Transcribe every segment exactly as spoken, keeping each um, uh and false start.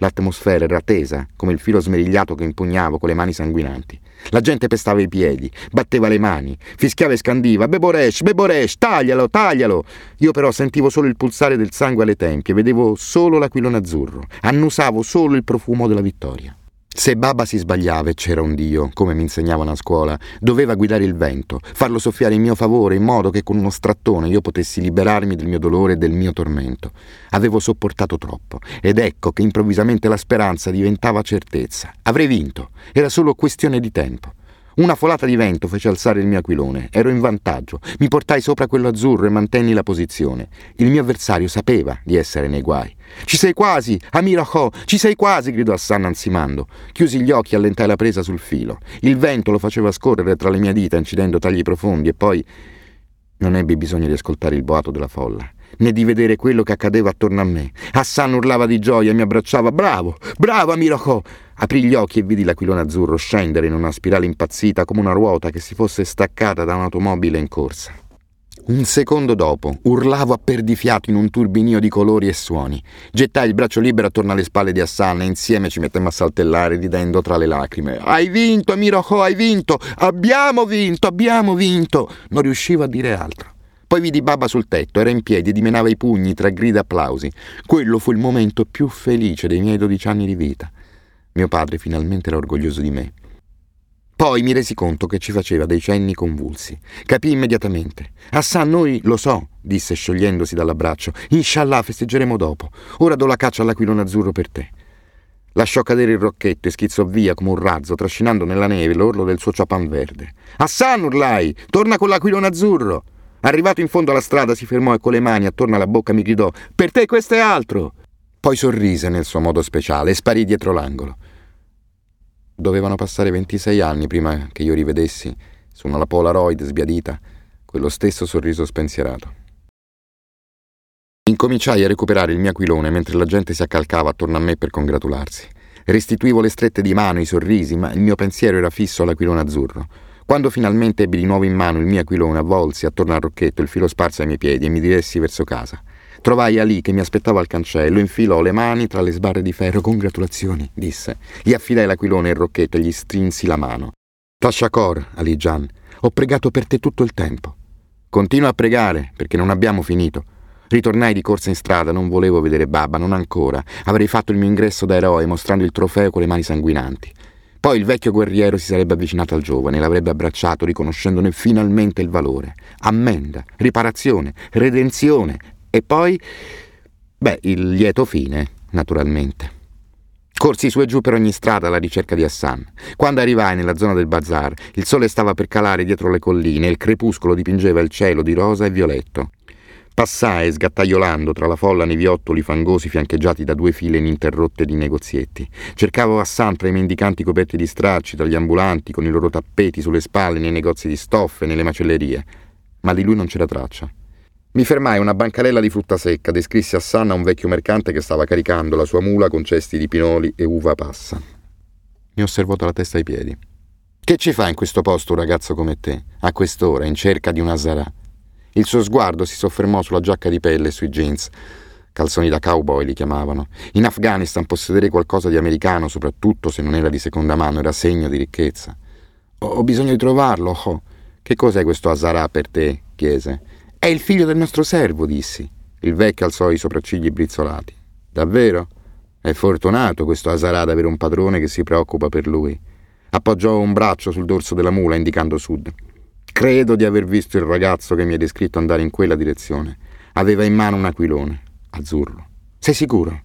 L'atmosfera era tesa, come il filo smerigliato che impugnavo con le mani sanguinanti. La gente pestava i piedi, batteva le mani, fischiava e scandiva «Beboresh, Beboresh, taglialo, taglialo!» Io però sentivo solo il pulsare del sangue alle tempie, vedevo solo l'aquilone azzurro, annusavo solo il profumo della vittoria. Se Baba si sbagliava e c'era un Dio, come mi insegnavano a scuola, doveva guidare il vento, farlo soffiare in mio favore in modo che con uno strattone io potessi liberarmi del mio dolore e del mio tormento. Avevo sopportato troppo ed ecco che improvvisamente la speranza diventava certezza. Avrei vinto, era solo questione di tempo. Una folata di vento fece alzare il mio aquilone. Ero in vantaggio. Mi portai sopra quello azzurro e mantenni la posizione. Il mio avversario sapeva di essere nei guai. «Ci sei quasi, Amir Ho! Ci sei quasi!» gridò Hassan ansimando. Chiusi gli occhi e allentai la presa sul filo. Il vento lo faceva scorrere tra le mie dita, incidendo tagli profondi, e poi non ebbi bisogno di ascoltare il boato della folla, né di vedere quello che accadeva attorno a me. Hassan urlava di gioia e mi abbracciava. «Bravo! Bravo, Amir Ho!» Aprì gli occhi e vidi l'aquilone azzurro scendere in una spirale impazzita come una ruota che si fosse staccata da un'automobile in corsa. Un secondo dopo urlavo a perdifiato in un turbinio di colori e suoni. Gettai il braccio libero attorno alle spalle di Hassan e insieme ci mettemmo a saltellare ridendo tra le lacrime. «Hai vinto, Amir Ho, hai vinto! Abbiamo vinto, abbiamo vinto!» Non riuscivo a dire altro. Poi vidi Baba sul tetto, era in piedi e dimenava i pugni tra grida e applausi. Quello fu il momento più felice dei miei dodici anni di vita. Mio padre finalmente era orgoglioso di me. Poi mi resi conto che ci faceva dei cenni convulsi. Capii immediatamente. «Hassan, noi lo so», disse sciogliendosi dall'abbraccio. «Inshallah, festeggeremo dopo. Ora do la caccia all'aquilone azzurro per te». Lasciò cadere il rocchetto e schizzò via come un razzo, trascinando nella neve l'orlo del suo ciapan verde. «Hassan», urlai, «torna con l'aquilone azzurro!» Arrivato in fondo alla strada si fermò e con le mani attorno alla bocca mi gridò: «Per te questo è altro!» Poi sorrise nel suo modo speciale e sparì dietro l'angolo. Dovevano passare ventisei anni prima che io rivedessi, su una Polaroid sbiadita, quello stesso sorriso spensierato. Incominciai a recuperare il mio aquilone mentre la gente si accalcava attorno a me per congratularsi. Restituivo le strette di mano, i sorrisi, ma il mio pensiero era fisso all'aquilone azzurro. Quando finalmente ebbi di nuovo in mano il mio aquilone, avvolsi attorno al rocchetto il filo sparso ai miei piedi e mi diressi verso casa. Trovai Ali che mi aspettava al cancello, infilò le mani tra le sbarre di ferro. «Congratulazioni», disse. Gli affidai l'aquilone e il rocchetto e gli strinsi la mano. «Tashakor, Ali Gian, ho pregato per te tutto il tempo». «Continua a pregare, perché non abbiamo finito». Ritornai di corsa in strada, non volevo vedere Baba, non ancora. Avrei fatto il mio ingresso da eroe mostrando il trofeo con le mani sanguinanti. Poi il vecchio guerriero si sarebbe avvicinato al giovane, l'avrebbe abbracciato riconoscendone finalmente il valore. Ammenda, riparazione, redenzione. E poi, beh, il lieto fine, naturalmente. Corsi su e giù per ogni strada alla ricerca di Hassan. Quando arrivai nella zona del bazar, il sole stava per calare dietro le colline e il crepuscolo dipingeva il cielo di rosa e violetto. Passai sgattaiolando tra la folla nei viottoli fangosi fiancheggiati da due file ininterrotte di negozietti. Cercavo Hassan tra i mendicanti coperti di stracci, tra gli ambulanti con i loro tappeti sulle spalle nei negozi di stoffe, nelle macellerie. Ma di lui non c'era traccia. Mi fermai a una bancarella di frutta secca, descrissi Hassan a un vecchio mercante che stava caricando la sua mula con cesti di pinoli e uva passa. Mi osservò dalla testa ai piedi. «Che ci fa in questo posto un ragazzo come te, a quest'ora, in cerca di una Zara?» Il suo sguardo si soffermò sulla giacca di pelle e sui jeans. Calzoni da cowboy li chiamavano. In Afghanistan possedere qualcosa di americano, soprattutto se non era di seconda mano, era segno di ricchezza. «Ho bisogno di trovarlo, oh. Che cos'è questo Hazara per te?» chiese. «È il figlio del nostro servo», dissi. Il vecchio alzò i sopraccigli brizzolati. «Davvero? È fortunato questo Hazara ad avere un padrone che si preoccupa per lui». Appoggiò un braccio sul dorso della mula indicando sud. «Credo di aver visto il ragazzo che mi ha descritto andare in quella direzione. Aveva in mano un aquilone azzurro. Sei sicuro?»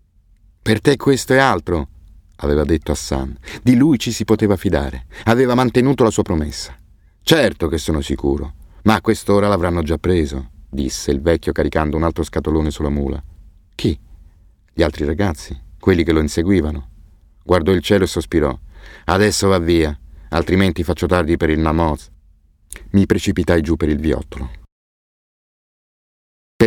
«Per te questo è altro», aveva detto Hassan. «Di lui ci si poteva fidare. Aveva mantenuto la sua promessa». «Certo che sono sicuro. Ma a quest'ora l'avranno già preso», disse il vecchio caricando un altro scatolone sulla mula. «Chi?» «Gli altri ragazzi, quelli che lo inseguivano». Guardò il cielo e sospirò. «Adesso va via, altrimenti faccio tardi per il namoz». Mi precipitai giù per il viottolo.